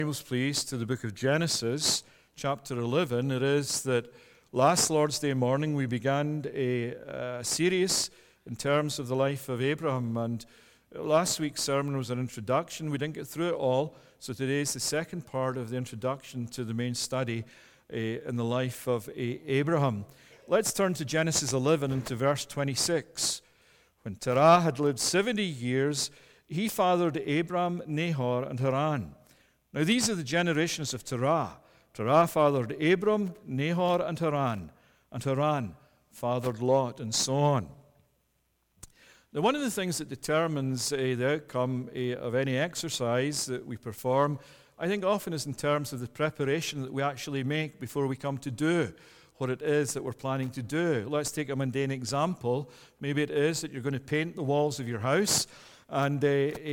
Bibles, please, to the book of Genesis, chapter 11. It is that last Lord's Day morning we began a series in terms of the life of Abraham, and last week's sermon was an introduction. We didn't get through it all, so today is the second part of the introduction to the main study in the life of Abraham. Let's turn to Genesis 11 and to verse 26. When Terah had lived 70 years, he fathered Abram, Nahor, and Haran. Now these are the generations of Terah. Terah fathered Abram, Nahor, and Haran fathered Lot, and so on. Now one of the things that determines the outcome of any exercise that we perform, I think often is in terms of the preparation that we actually make before we come to do what it is that we're planning to do. Let's take a mundane example. Maybe it is that you're going to paint the walls of your house. And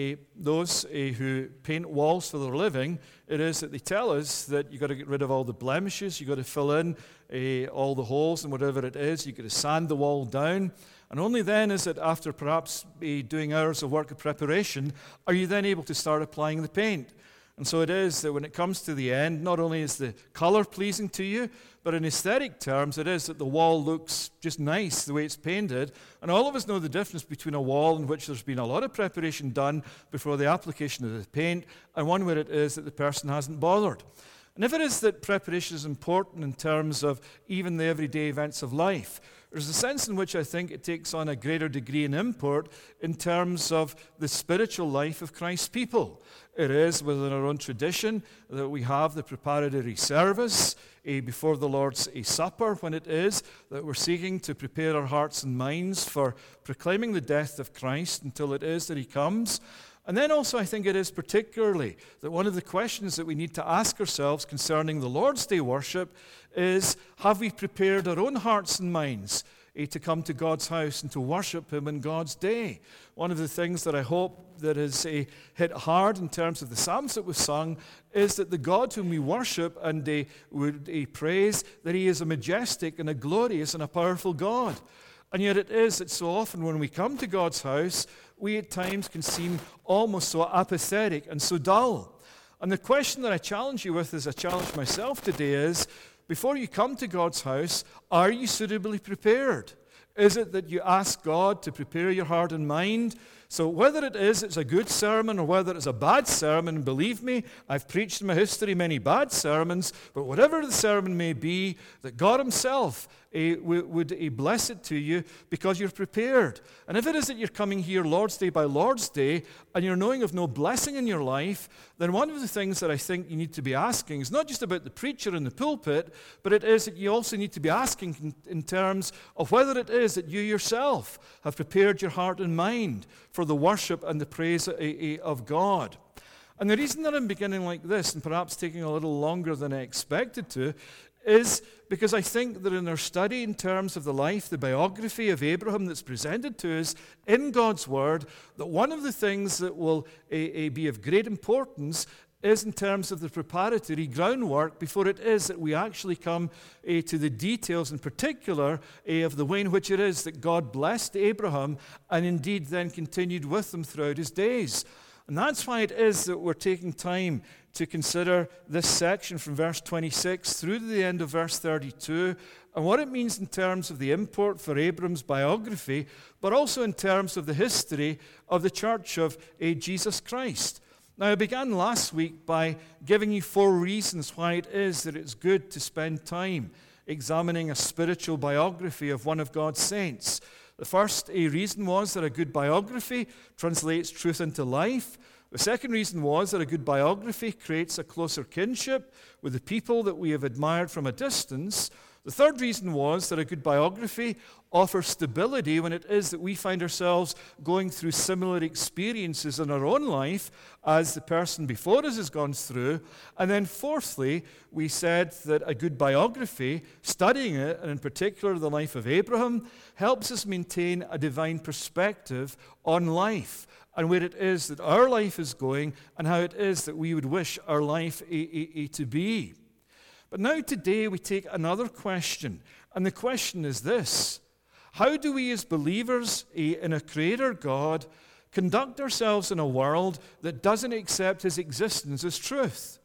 those who paint walls for their living, it is that they tell us that you've got to get rid of all the blemishes, you've got to fill in all the holes and whatever it is, you've got to sand the wall down. And only then is it, after perhaps doing hours of work of preparation, are you then able to start applying the paint. And so it is that when it comes to the end, not only is the color pleasing to you, but in aesthetic terms, it is that the wall looks just nice the way it's painted. And all of us know the difference between a wall in which there's been a lot of preparation done before the application of the paint, and one where it is that the person hasn't bothered. And if it is that preparation is important in terms of even the everyday events of life, there's a sense in which I think it takes on a greater degree in import in terms of the spiritual life of Christ's people. It is within our own tradition that we have the preparatory service before the Lord's Supper, when it is that we're seeking to prepare our hearts and minds for proclaiming the death of Christ until it is that He comes. And then also I think it is particularly that one of the questions that we need to ask ourselves concerning the Lord's Day worship is, have we prepared our own hearts and minds to come to God's house and to worship Him in God's day? One of the things that I hope that has hit hard in terms of the psalms that we've sung is that the God whom we worship and would praise, that He is a majestic and a glorious and a powerful God. And yet it is that so often when we come to God's house, we at times can seem almost so apathetic and so dull. And the question that I challenge you with, as I challenge myself today, is, before you come to God's house, are you suitably prepared? Is it that you ask God to prepare your heart and mind? So whether it's a good sermon or whether it's a bad sermon, and believe me, I've preached in my history many bad sermons, but whatever the sermon may be, that God Himself would bless it to you because you're prepared. And if it is that you're coming here Lord's Day by Lord's Day and you're knowing of no blessing in your life, then one of the things that I think you need to be asking is not just about the preacher in the pulpit, but it is that you also need to be asking in terms of whether it is that you yourself have prepared your heart and mind for the worship and the praise of God. And the reason that I'm beginning like this, and perhaps taking a little longer than I expected to, is because I think that in our study in terms of the life, the biography of Abraham that's presented to us in God's Word, that one of the things that will be of great importance is in terms of the preparatory groundwork before it is that we actually come to the details in particular of the way in which it is that God blessed Abraham and indeed then continued with him throughout his days. And that's why it is that we're taking time to consider this section from verse 26 through to the end of verse 32 and what it means in terms of the import for Abram's biography, but also in terms of the history of the church of Jesus Christ. Now, I began last week by giving you 4 reasons why it is that it's good to spend time examining a spiritual biography of one of God's saints. The first reason was that a good biography translates truth into life. The second reason was that a good biography creates a closer kinship with the people that we have admired from a distance. The third reason was that a good biography offers stability when it is that we find ourselves going through similar experiences in our own life as the person before us has gone through. And then fourthly, we said that a good biography, studying it, and in particular the life of Abraham, helps us maintain a divine perspective on life and where it is that our life is going and how it is that we would wish our life to be. But now today we take another question, and the question is this: how do we as believers in a Creator God conduct ourselves in a world that doesn't accept His existence as truth?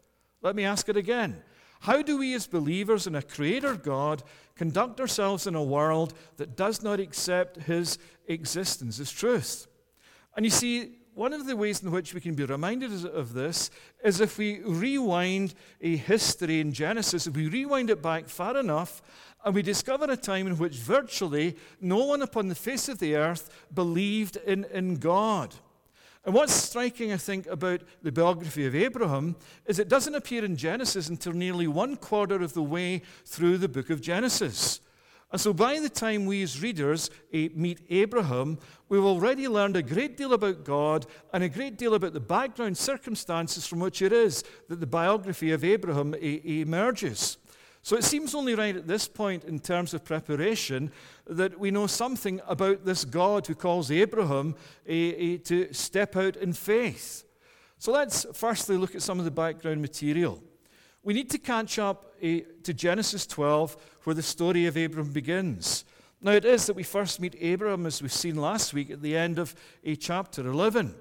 Let me ask it again. How do we as believers in a creator God conduct ourselves in a world that does not accept his existence as truth? And you see, one of the ways in which we can be reminded of this is if we rewind a history in Genesis, if we rewind it back far enough, and we discover a time in which virtually no one upon the face of the earth believed in God. And what's striking, I think, about the biography of Abraham is it doesn't appear in Genesis until nearly 1/4 of the way through the book of Genesis. And so by the time we as readers meet Abraham, we've already learned a great deal about God and a great deal about the background circumstances from which it is that the biography of Abraham emerges. So it seems only right at this point in terms of preparation that we know something about this God who calls Abraham to step out in faith. So let's firstly look at some of the background material. We need to catch up to Genesis 12, where the story of Abraham begins. Now it is that we first meet Abraham, as we've seen last week, at the end of chapter 11.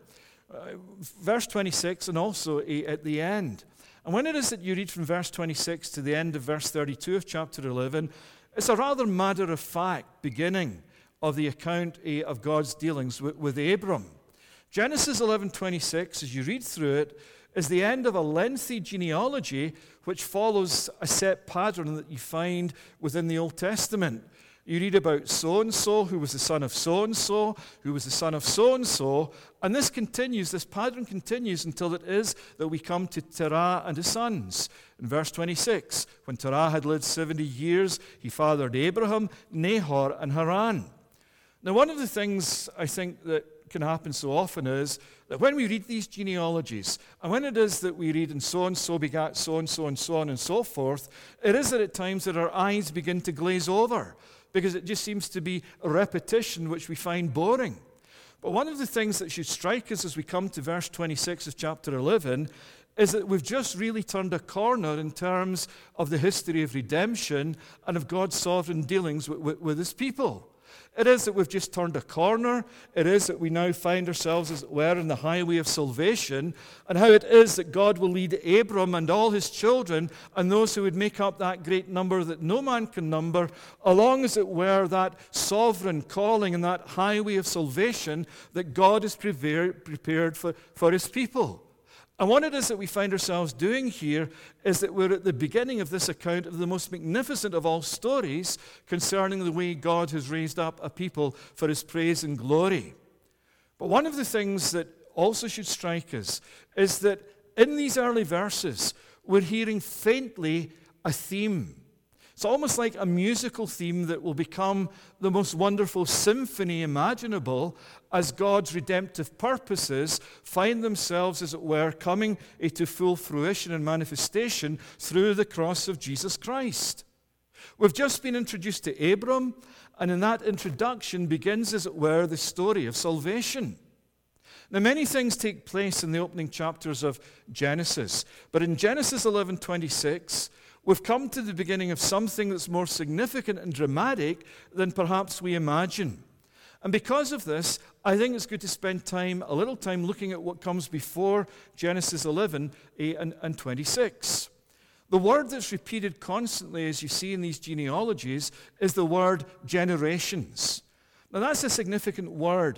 Verse 26 and also at the end. And when it is that you read from verse 26 to the end of verse 32 of chapter 11, it's a rather matter-of-fact beginning of the account of God's dealings with Abram. Genesis 11:26, as you read through it, is the end of a lengthy genealogy which follows a set pattern that you find within the Old Testament. You read about so-and-so, who was the son of so-and-so, who was the son of so-and-so, and this pattern continues until it is that we come to Terah and his sons. In verse 26, when Terah had lived 70 years, he fathered Abraham, Nahor, and Haran. Now, one of the things I think that can happen so often is that when we read these genealogies, and when it is that we read and so-and-so begat so-and-so and so on and so forth, it is that at times that our eyes begin to glaze over, because it just seems to be a repetition which we find boring. But one of the things that should strike us as we come to verse 26 of chapter 11 is that we've just really turned a corner in terms of the history of redemption and of God's sovereign dealings with his people. It is that we've just turned a corner. It is that we now find ourselves, as it were, in the highway of salvation, and how it is that God will lead Abram and all his children and those who would make up that great number that no man can number, along, as it were, that sovereign calling and that highway of salvation that God has prepared for his people. And what it is that we find ourselves doing here is that we're at the beginning of this account of the most magnificent of all stories concerning the way God has raised up a people for his praise and glory. But one of the things that also should strike us is that in these early verses, we're hearing faintly a theme. It's almost like a musical theme that will become the most wonderful symphony imaginable as God's redemptive purposes find themselves, as it were, coming to full fruition and manifestation through the cross of Jesus Christ. We've just been introduced to Abram, and in that introduction begins, as it were, the story of salvation. Now, many things take place in the opening chapters of Genesis, but in Genesis 11:26, we've come to the beginning of something that's more significant and dramatic than perhaps we imagine. And because of this, I think it's good to spend a little time looking at what comes before Genesis 11 and 26. The word that's repeated constantly, as you see in these genealogies, is the word generations. Now, that's a significant word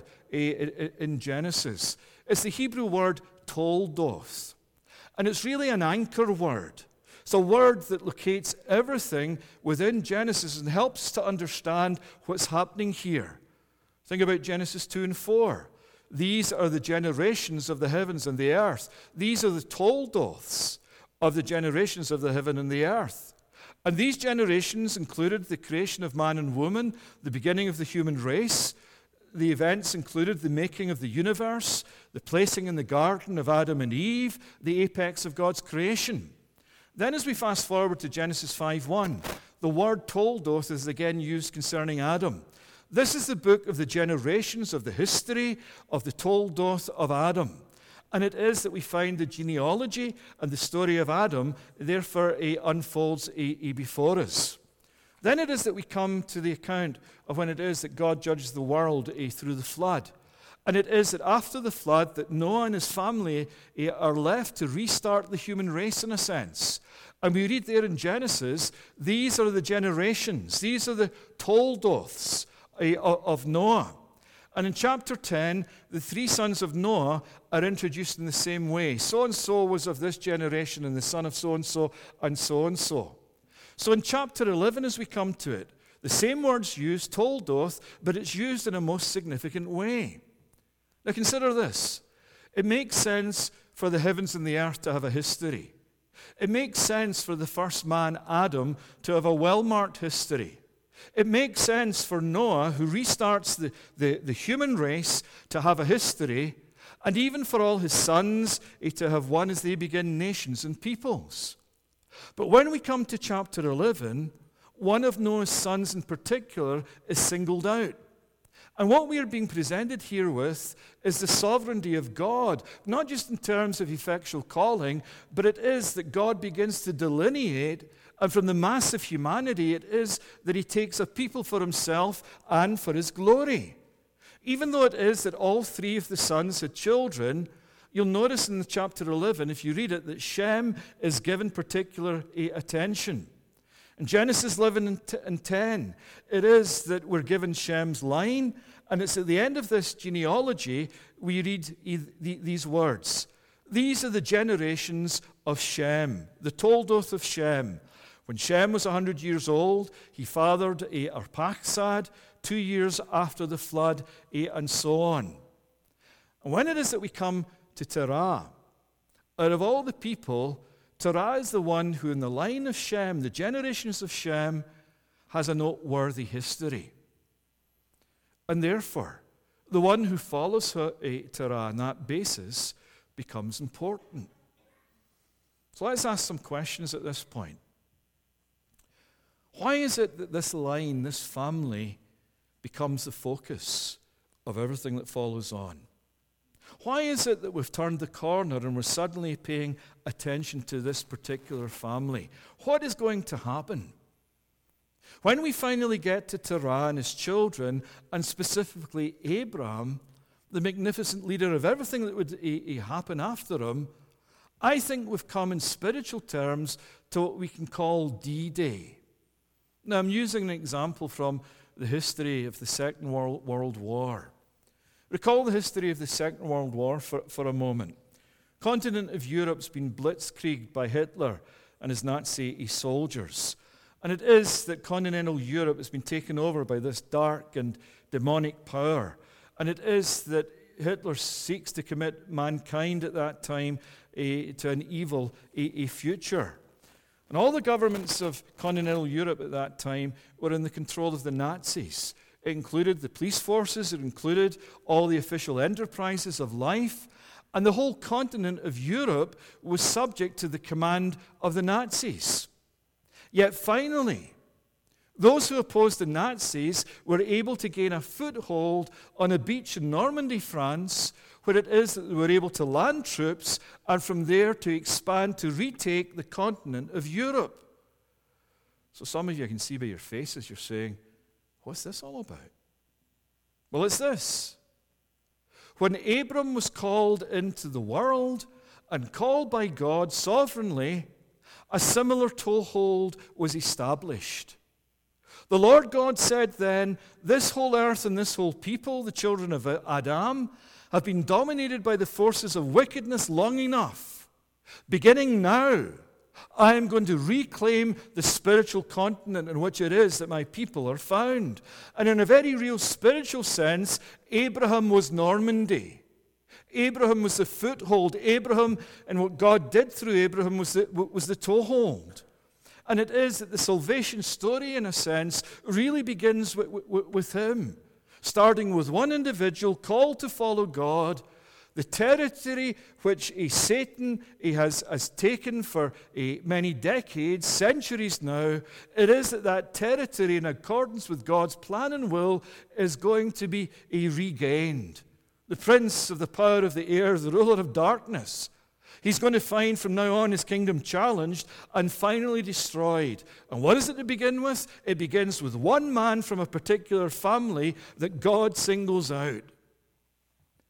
in Genesis. It's the Hebrew word toldoth. And it's really an anchor word. It's a word that locates everything within Genesis and helps to understand what's happening here. Think about Genesis 2 and 4. These are the generations of the heavens and the earth. These are the toldoths of the generations of the heaven and the earth. And these generations included the creation of man and woman, the beginning of the human race. The events included the making of the universe, the placing in the garden of Adam and Eve, the apex of God's creation. Then as we fast forward to Genesis 5:1, the word toldoth is again used concerning Adam. This is the book of the generations of the history of the toldoth of Adam. And it is that we find the genealogy and the story of Adam, therefore, unfolds before us. Then it is that we come to the account of when it is that God judges the world through the flood. And it is that after the flood that Noah and his family are left to restart the human race in a sense. And we read there in Genesis, these are the generations, these are the Toldoths of Noah. And in chapter 10, the three sons of Noah are introduced in the same way. So-and-so was of this generation, and the son of so-and-so, and so-and-so. So in chapter 11, as we come to it, the same word's used, Toldoth, but it's used in a most significant way. Now consider this. It makes sense for the heavens and the earth to have a history. It makes sense for the first man, Adam, to have a well-marked history. It makes sense for Noah, who restarts the human race, to have a history, and even for all his sons to have one as they begin nations and peoples. But when we come to chapter 11, one of Noah's sons in particular is singled out. And what we are being presented here with is the sovereignty of God, not just in terms of effectual calling, but it is that God begins to delineate, and from the mass of humanity, it is that he takes a people for himself and for his glory. Even though it is that all three of the sons had children, you'll notice in the chapter 11, if you read it, that Shem is given particular attention. In Genesis 11 and 10, it is that we're given Shem's line, and it's at the end of this genealogy we read these words. These are the generations of Shem, the Toldoth of Shem. When Shem was 100 years old, he fathered Arphaxad 2 years after the flood, and so on. And when it is that we come to Terah, out of all the people, Terah is the one who in the line of Shem, the generations of Shem, has a noteworthy history. And therefore, the one who follows Terah on that basis becomes important. So let's ask some questions at this point. Why is it that this line, this family, becomes the focus of everything that follows on? Why is it that we've turned the corner and we're suddenly paying attention to this particular family? What is going to happen? When we finally get to Terah and his children, and specifically Abraham, the magnificent leader of everything that would happen after him, I think we've come in spiritual terms to what we can call D-Day. Now, I'm using an example from the history of the Second World War. Recall the history of the Second World War for a moment. The continent of Europe's been blitzkrieged by Hitler and his Nazi soldiers. And it is that continental Europe has been taken over by this dark and demonic power. And it is that Hitler seeks to commit mankind at that time to an evil future. And all the governments of continental Europe at that time were in the control of the Nazis. It included the police forces, it included all the official enterprises of life, and the whole continent of Europe was subject to the command of the Nazis. Yet finally, those who opposed the Nazis were able to gain a foothold on a beach in Normandy, France, where it is that they were able to land troops and from there to expand to retake the continent of Europe. So some of you, I can see by your faces, you're saying, what's this all about? Well, it's this. When Abram was called into the world and called by God sovereignly, a similar toehold was established. The Lord God said then, this whole earth and this whole people, the children of Adam, have been dominated by the forces of wickedness long enough. Beginning now, I am going to reclaim the spiritual continent in which it is that my people are found. And in a very real spiritual sense, Abraham was Normandy. Abraham was the foothold. Abraham, and what God did through Abraham was the toehold. And it is that the salvation story, in a sense, really begins with him. Starting with one individual called to follow God, the territory which Satan has taken for many decades, centuries now, it is that territory, in accordance with God's plan and will, is going to be regained. The prince of the power of the air, the ruler of darkness, he's going to find from now on his kingdom challenged and finally destroyed. And what is it to begin with? It begins with one man from a particular family that God singles out.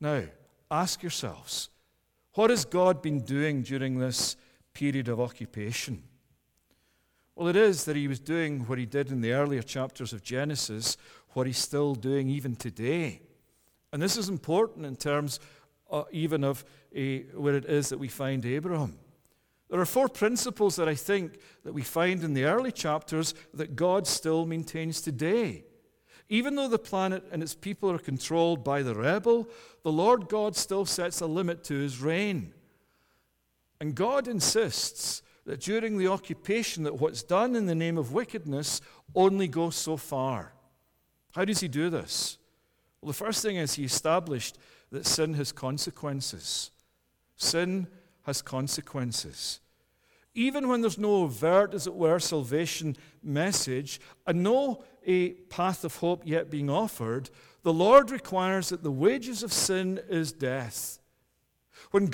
Now, ask yourselves, what has God been doing during this period of occupation? Well, it is that he was doing what he did in the earlier chapters of Genesis, what he's still doing even today. And this is important in terms even of where it is that we find Abraham. There are 4 principles that I think that we find in the early chapters that God still maintains today. Even though the planet and its people are controlled by the rebel, the Lord God still sets a limit to his reign. And God insists that during the occupation that what's done in the name of wickedness only goes so far. How does he do this? Well, the first thing is he established that sin has consequences. Sin has consequences. Even when there's no overt, as it were, salvation message, and no a path of hope yet being offered, the Lord requires that the wages of sin is death. When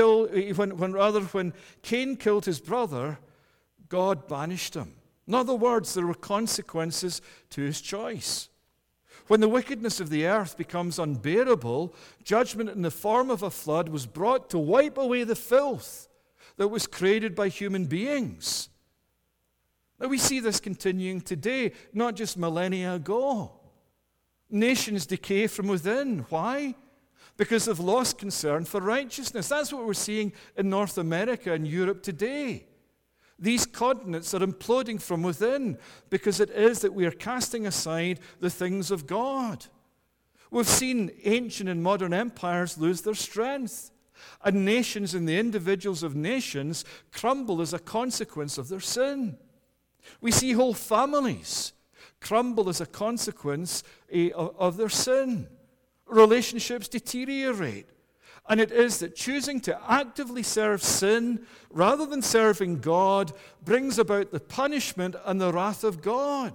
Cain killed his brother, God banished him. In other words, there were consequences to his choice. When the wickedness of the earth becomes unbearable, judgment in the form of a flood was brought to wipe away the filth that was created by human beings. Now we see this continuing today, not just millennia ago. Nations decay from within. Why? Because they've lost concern for righteousness. That's what we're seeing in North America and Europe today. These continents are imploding from within because it is that we are casting aside the things of God. We've seen ancient and modern empires lose their strength, and nations and the individuals of nations crumble as a consequence of their sin. We see whole families crumble as a consequence of their sin. Relationships deteriorate. And it is that choosing to actively serve sin rather than serving God brings about the punishment and the wrath of God.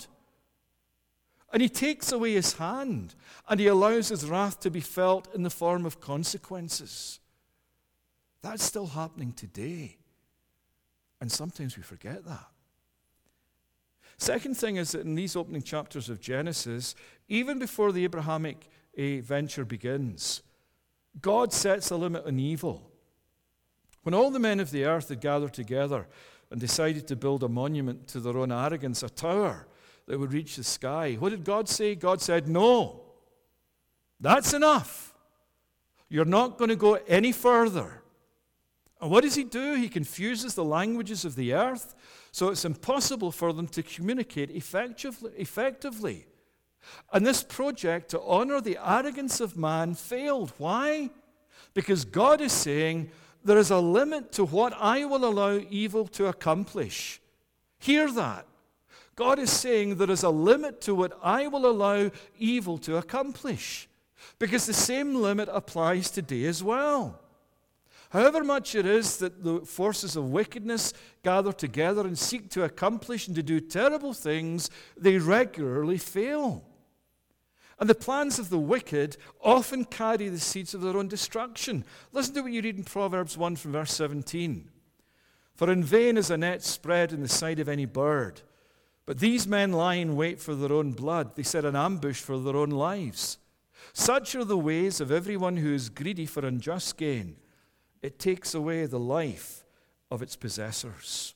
And he takes away his hand and he allows his wrath to be felt in the form of consequences. That's still happening today. And sometimes we forget that. Second thing is that in these opening chapters of Genesis, even before the Abrahamic venture begins, God sets a limit on evil. When all the men of the earth had gathered together and decided to build a monument to their own arrogance, a tower that would reach the sky, what did God say? God said, no, that's enough. You're not going to go any further. And what does he do? He confuses the languages of the earth, so it's impossible for them to communicate effectively. And this project to honor the arrogance of man failed. Why? Because God is saying, there is a limit to what I will allow evil to accomplish. Hear that. God is saying there is a limit to what I will allow evil to accomplish. Because the same limit applies today as well. However much it is that the forces of wickedness gather together and seek to accomplish and to do terrible things, they regularly fail. And the plans of the wicked often carry the seeds of their own destruction. Listen to what you read in Proverbs 1 from verse 17. For in vain is a net spread in the sight of any bird, but these men lie in wait for their own blood. They set an ambush for their own lives. Such are the ways of everyone who is greedy for unjust gain. It takes away the life of its possessors.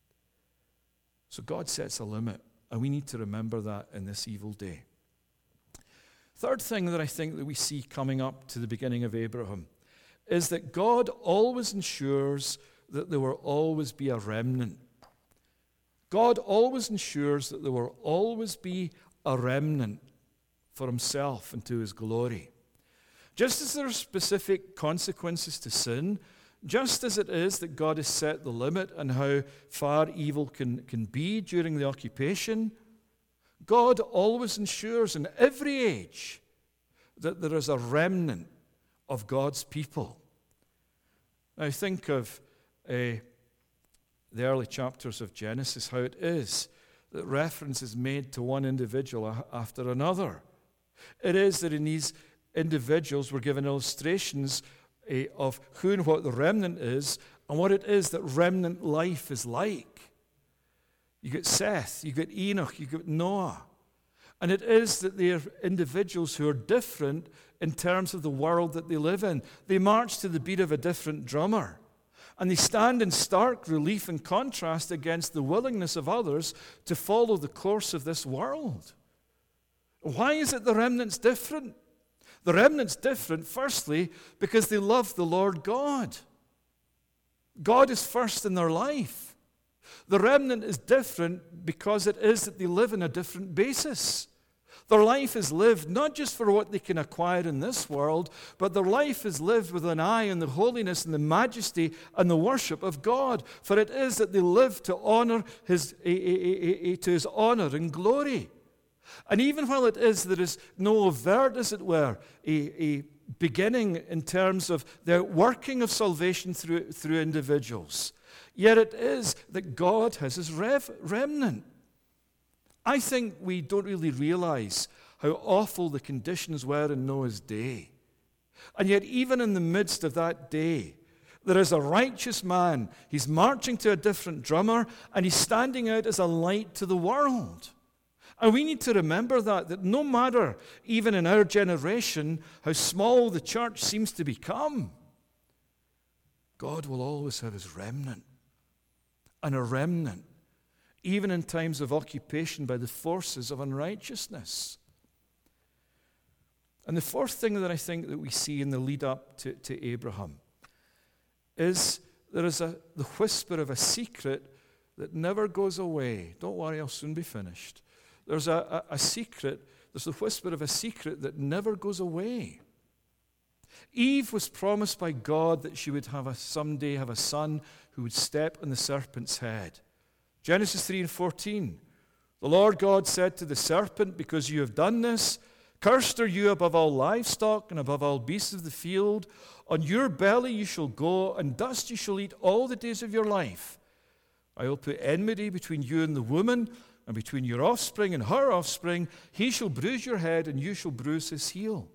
So God sets a limit, and we need to remember that in this evil day. Third thing that I think that we see coming up to the beginning of Abraham is that God always ensures that there will always be a remnant. God always ensures that there will always be a remnant for himself and to his glory. Just as there are specific consequences to sin, just as it is that God has set the limit on how far evil can be during the occupation, God always ensures in every age that there is a remnant of God's people. Now think of the early chapters of Genesis, how it is that reference is made to one individual after another. It is that in these individuals we're given illustrations of who and what the remnant is and what it is that remnant life is like. You get Seth, you get Enoch, you get Noah. And it is that they are individuals who are different in terms of the world that they live in. They march to the beat of a different drummer. And they stand in stark relief and contrast against the willingness of others to follow the course of this world. Why is it the remnant's different? The remnant's different, firstly, because they love the Lord God. God is first in their life. The remnant is different because it is that they live on a different basis. Their life is lived not just for what they can acquire in this world, but their life is lived with an eye on the holiness and the majesty and the worship of God. For it is that they live to honor to His honor and glory. And even while it is there is no overt, as it were, a beginning in terms of the working of salvation through individuals, yet it is that God has His remnant. I think we don't really realize how awful the conditions were in Noah's day. And yet even in the midst of that day, there is a righteous man. He's marching to a different drummer, and he's standing out as a light to the world. And we need to remember that no matter, even in our generation, how small the church seems to become, God will always have His remnant. And a remnant, even in times of occupation by the forces of unrighteousness. And the fourth thing that I think that we see in the lead up to Abraham is there is the whisper of a secret that never goes away. Don't worry, I'll soon be finished. There's a secret, there's the whisper of a secret that never goes away. Eve was promised by God that she would someday have a son who would step on the serpent's head. Genesis 3:14. The Lord God said to the serpent, because you have done this, cursed are you above all livestock and above all beasts of the field. On your belly you shall go, and dust you shall eat all the days of your life. I will put enmity between you and the woman, and between your offspring and her offspring. He shall bruise your head, and you shall bruise his heel.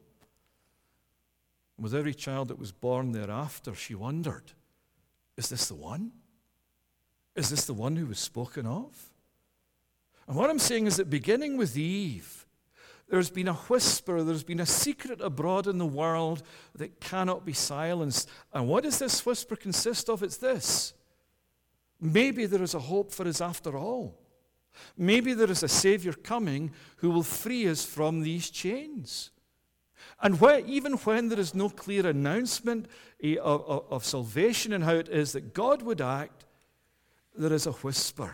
And with every child that was born thereafter, she wondered, is this the one? Is this the one who was spoken of? And what I'm saying is that beginning with Eve, there's been a whisper, there's been a secret abroad in the world that cannot be silenced. And what does this whisper consist of? It's this. Maybe there is a hope for us after all. Maybe there is a Savior coming who will free us from these chains. And even when there is no clear announcement of salvation and how it is that God would act, there is a whisper.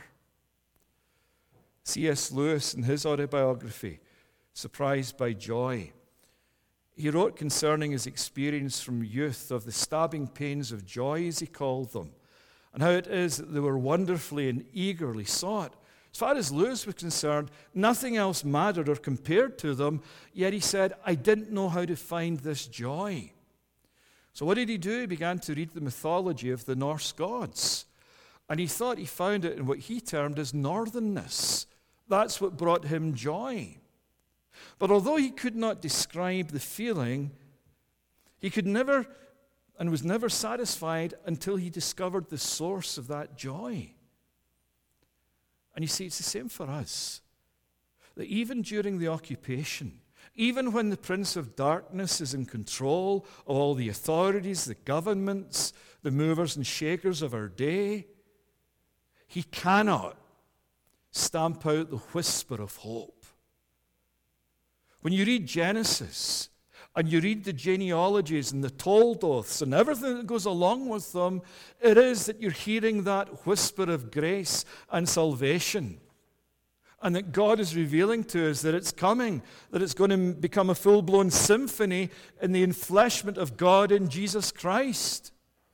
C.S. Lewis, in his autobiography, Surprised by Joy, he wrote concerning his experience from youth of the stabbing pains of joy, as he called them, and how it is that they were wonderfully and eagerly sought. As far as Lewis was concerned, nothing else mattered or compared to them, yet he said, I didn't know how to find this joy. So what did he do? He began to read the mythology of the Norse gods. And he thought he found it in what he termed as northernness. That's what brought him joy. But although he could not describe the feeling, he could never and was never satisfied until he discovered the source of that joy. And you see, it's the same for us. That even during the occupation, even when the Prince of Darkness is in control of all the authorities, the governments, the movers and shakers of our day, he cannot stamp out the whisper of hope. When you read Genesis, and you read the genealogies and the Toldoths and everything that goes along with them, it is that you're hearing that whisper of grace and salvation. And that God is revealing to us that it's coming, that it's going to become a full-blown symphony in the enfleshment of God in Jesus Christ.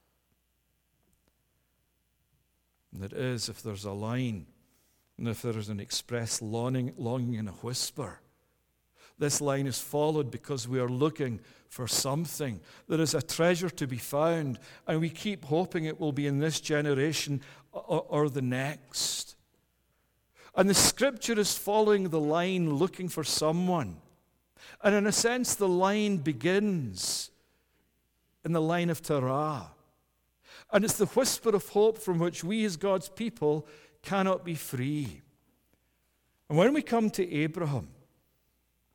And that is, if there's a line, and if there is an express longing and a whisper, this line is followed because we are looking for something. There is a treasure to be found, and we keep hoping it will be in this generation or the next. And the Scripture is following the line, looking for someone. And in a sense, the line begins in the line of Terah. And it's the whisper of hope from which we as God's people cannot be free. And when we come to Abraham,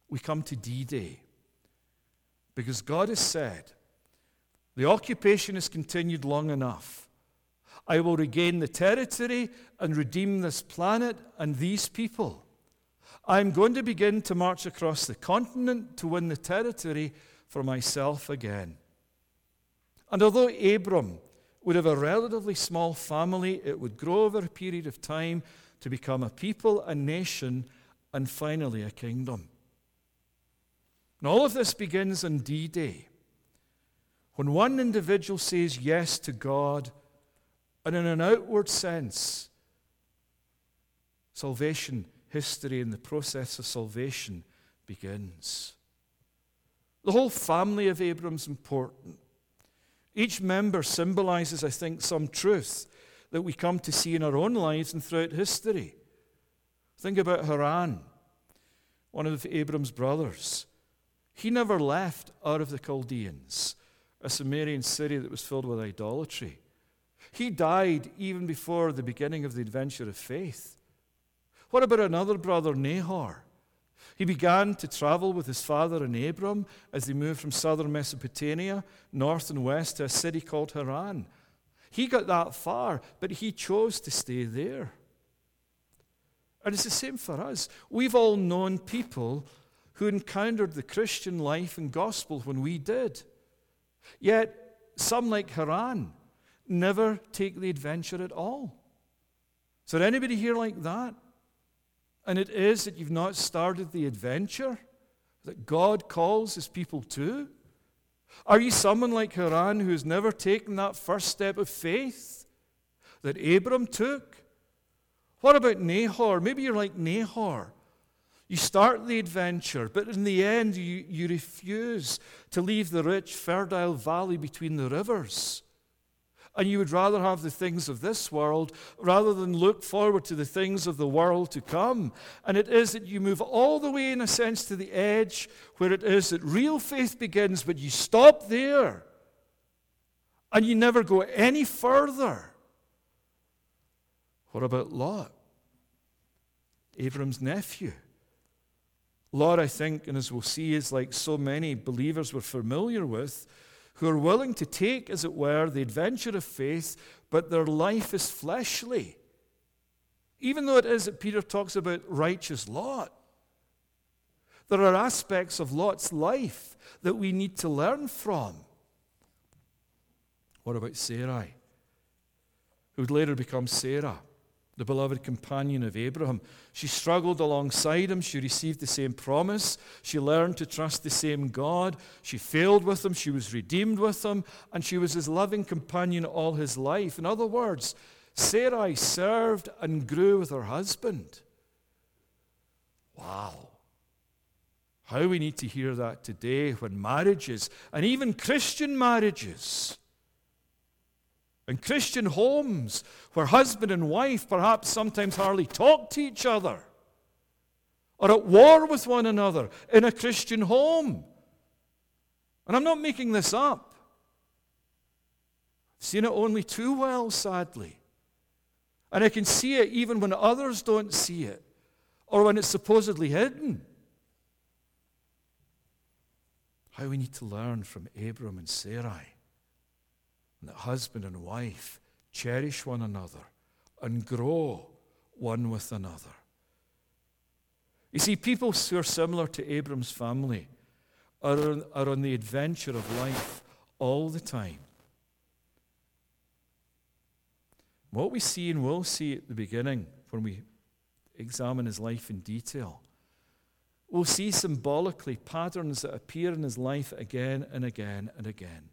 we come to D-Day. Because God has said, the occupation has continued long enough. I will regain the territory and redeem this planet and these people. I'm going to begin to march across the continent to win the territory for myself again. And although Abram would have a relatively small family, it would grow over a period of time to become a people, a nation, and finally a kingdom. And all of this begins on D-Day, when one individual says yes to God, and in an outward sense, salvation history and the process of salvation begins. The whole family of Abram's important. Each member symbolizes, I think, some truth that we come to see in our own lives and throughout history. Think about Haran, one of Abram's brothers. He never left Ur of the Chaldeans, a Sumerian city that was filled with idolatry. He died even before the beginning of the adventure of faith. What about another brother, Nahor? He began to travel with his father and Abram as they moved from southern Mesopotamia, north and west, to a city called Haran. He got that far, but he chose to stay there. And it's the same for us. We've all known people who encountered the Christian life and gospel when we did. Yet, some like Haran never take the adventure at all. Is there anybody here like that? And it is that you've not started the adventure that God calls his people to? Are you someone like Haran who has never taken that first step of faith that Abram took? What about Nahor? Maybe you're like Nahor. You start the adventure, but in the end you refuse to leave the rich, fertile valley between the rivers. And you would rather have the things of this world rather than look forward to the things of the world to come. And it is that you move all the way, in a sense, to the edge where it is that real faith begins, but you stop there. And you never go any further. What about Lot? Abram's nephew. Lot, I think, and as we'll see, is like so many believers we're familiar with, who are willing to take, as it were, the adventure of faith, but their life is fleshly. Even though it is that Peter talks about righteous Lot, there are aspects of Lot's life that we need to learn from. What about Sarai, who would later become Sarah, the beloved companion of Abraham? She struggled alongside him. She received the same promise. She learned to trust the same God. She failed with him. She was redeemed with him. And she was his loving companion all his life. In other words, Sarai served and grew with her husband. Wow. How we need to hear that today when marriages, and even Christian marriages, and Christian homes where husband and wife perhaps sometimes hardly talk to each other, or at war with one another in a Christian home. And I'm not making this up. I've seen it only too well, sadly. And I can see it even when others don't see it, or when it's supposedly hidden. How we need to learn from Abram and Sarai. And that husband and wife cherish one another and grow one with another. You see, people who are similar to Abram's family are on the adventure of life all the time. What we see and will see at the beginning when we examine his life in detail, we'll see symbolically patterns that appear in his life again and again and again.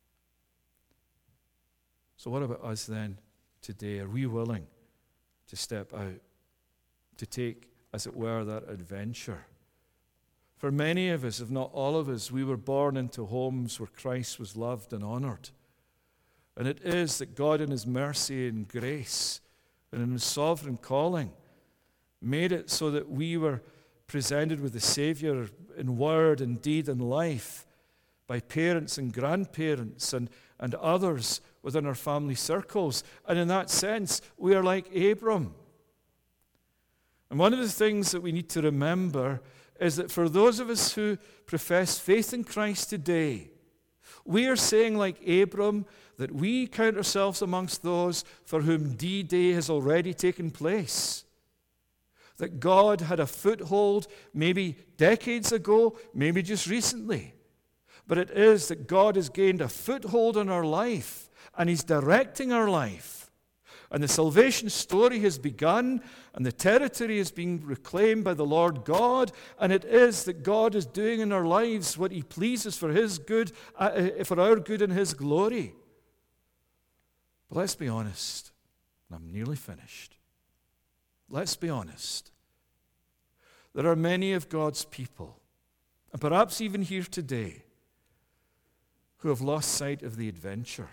So what about us then today? Are we willing to step out, to take, as it were, that adventure? For many of us, if not all of us, we were born into homes where Christ was loved and honored. And it is that God in his mercy and grace and in his sovereign calling made it so that we were presented with the Savior in word and deed and life by parents and grandparents and others within our family circles. And in that sense, we are like Abram. And one of the things that we need to remember is that for those of us who profess faith in Christ today, we are saying, like Abram, that we count ourselves amongst those for whom D-Day has already taken place. That God had a foothold maybe decades ago, maybe just recently. But it is that God has gained a foothold in our life, and He's directing our life. And the salvation story has begun, and the territory is being reclaimed by the Lord God, and it is that God is doing in our lives what He pleases for His good, for our good and His glory. But let's be honest, and I'm nearly finished. Let's be honest. There are many of God's people, and perhaps even here today, who have lost sight of the adventure.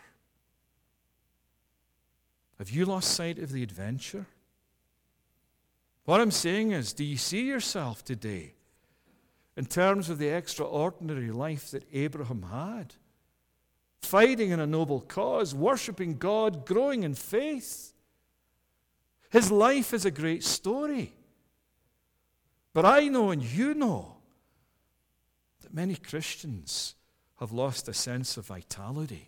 Have you lost sight of the adventure? What I'm saying is, do you see yourself today in terms of the extraordinary life that Abraham had? Fighting in a noble cause, worshiping God, growing in faith. His life is a great story. But I know and you know that many Christians have lost a sense of vitality.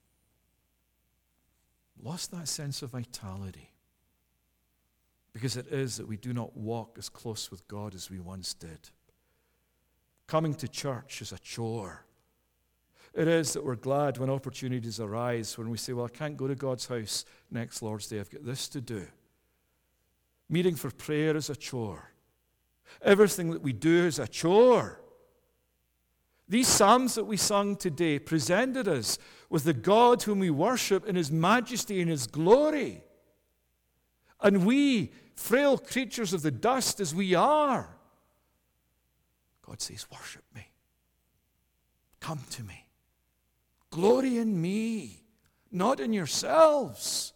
Lost that sense of vitality. Because it is that we do not walk as close with God as we once did. Coming to church is a chore. It is that we're glad when opportunities arise, when we say, well, I can't go to God's house next Lord's Day, I've got this to do. Meeting for prayer is a chore. Everything that we do is a chore. These psalms that we sung today presented us with the God whom we worship in His majesty and His glory. And we, frail creatures of the dust as we are, God says, worship me. Come to me. Glory in me, not in yourselves.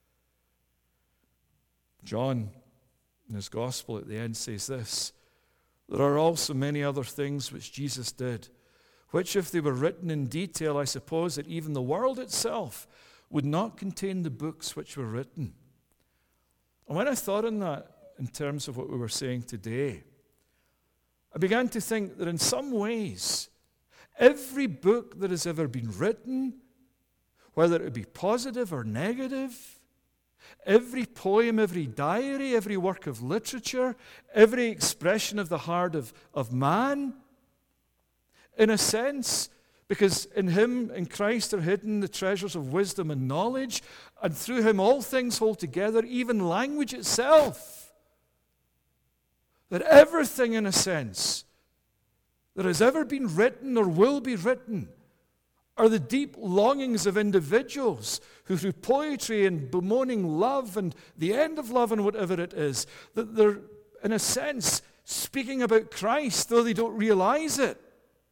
John, in his gospel at the end, says this: there are also many other things which Jesus did, which if they were written in detail, I suppose that even the world itself would not contain the books which were written. And when I thought on that in terms of what we were saying today, I began to think that in some ways, every book that has ever been written, whether it be positive or negative, every poem, every diary, every work of literature, every expression of the heart of man, in a sense, because in Him, in Christ, are hidden the treasures of wisdom and knowledge, and through Him all things hold together, even language itself. That everything, in a sense, that has ever been written or will be written are the deep longings of individuals who, through poetry and bemoaning love and the end of love and whatever it is, that they're, in a sense, speaking about Christ, though they don't realize it.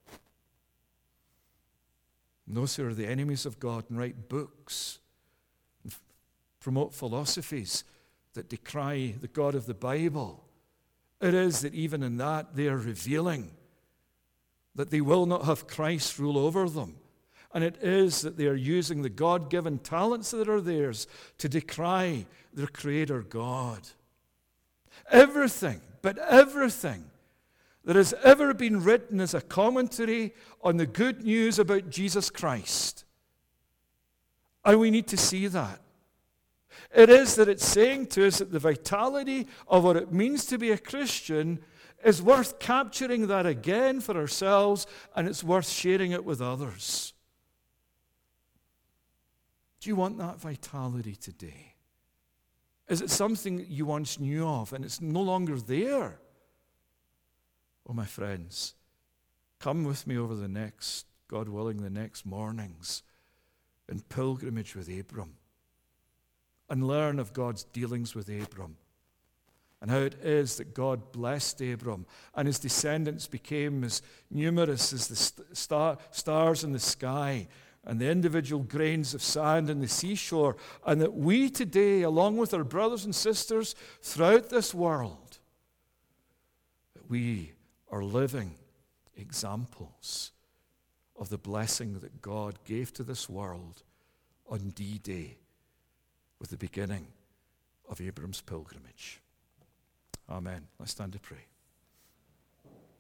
And those who are the enemies of God and write books and promote philosophies that decry the God of the Bible, it is that even in that they are revealing that they will not have Christ rule over them. And it is that they are using the God-given talents that are theirs to decry their Creator God. Everything, but everything that has ever been written as a commentary on the good news about Jesus Christ. And we need to see that. It is that it's saying to us that the vitality of what it means to be a Christian is worth capturing that again for ourselves, and it's worth sharing it with others. Do you want that vitality today? Is it something that you once knew of and it's no longer there? Oh, my friends, come with me over the next, God willing, the next mornings in pilgrimage with Abram and learn of God's dealings with Abram and how it is that God blessed Abram and his descendants became as numerous as the stars in the sky and the individual grains of sand in the seashore, and that we today, along with our brothers and sisters throughout this world, that we are living examples of the blessing that God gave to this world on D-Day with the beginning of Abram's pilgrimage. Amen. Let's stand to pray.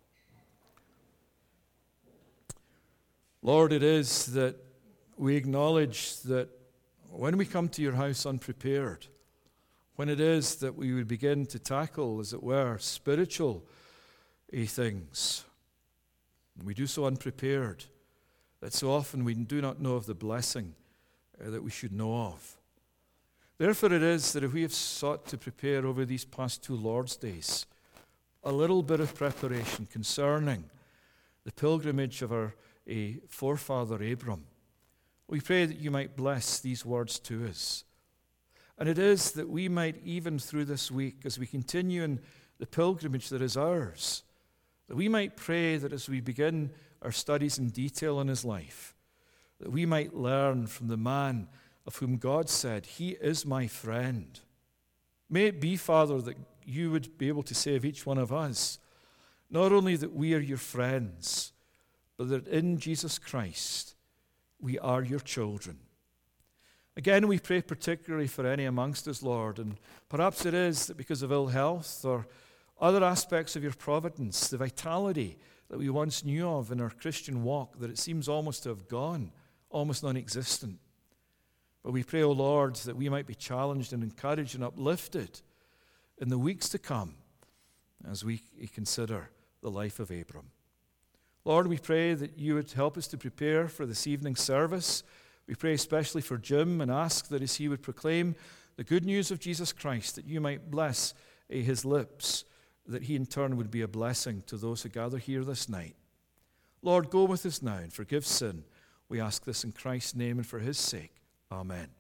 Lord, it is that we acknowledge that when we come to your house unprepared, when it is that we would begin to tackle, as it were, spiritual things, we do so unprepared, that so often we do not know of the blessing that we should know of. Therefore it is that if we have sought to prepare over these past 2 Lord's Days a little bit of preparation concerning the pilgrimage of our forefather Abram, we pray that you might bless these words to us. And it is that we might, even through this week, as we continue in the pilgrimage that is ours, that we might pray that as we begin our studies in detail in his life, that we might learn from the man of whom God said, he is my friend. May it be, Father, that you would be able to say of each one of us, not only that we are your friends, but that in Jesus Christ we are your children. Again, we pray particularly for any amongst us, Lord, and perhaps it is that because of ill health or other aspects of your providence, the vitality that we once knew of in our Christian walk, that it seems almost to have gone, almost non-existent. But we pray, O Lord, that we might be challenged and encouraged and uplifted in the weeks to come as we consider the life of Abram. Lord, we pray that you would help us to prepare for this evening's service. We pray especially for Jim and ask that as he would proclaim the good news of Jesus Christ, that you might bless his lips, that he in turn would be a blessing to those who gather here this night. Lord, go with us now and forgive sin. We ask this in Christ's name and for his sake. Amen.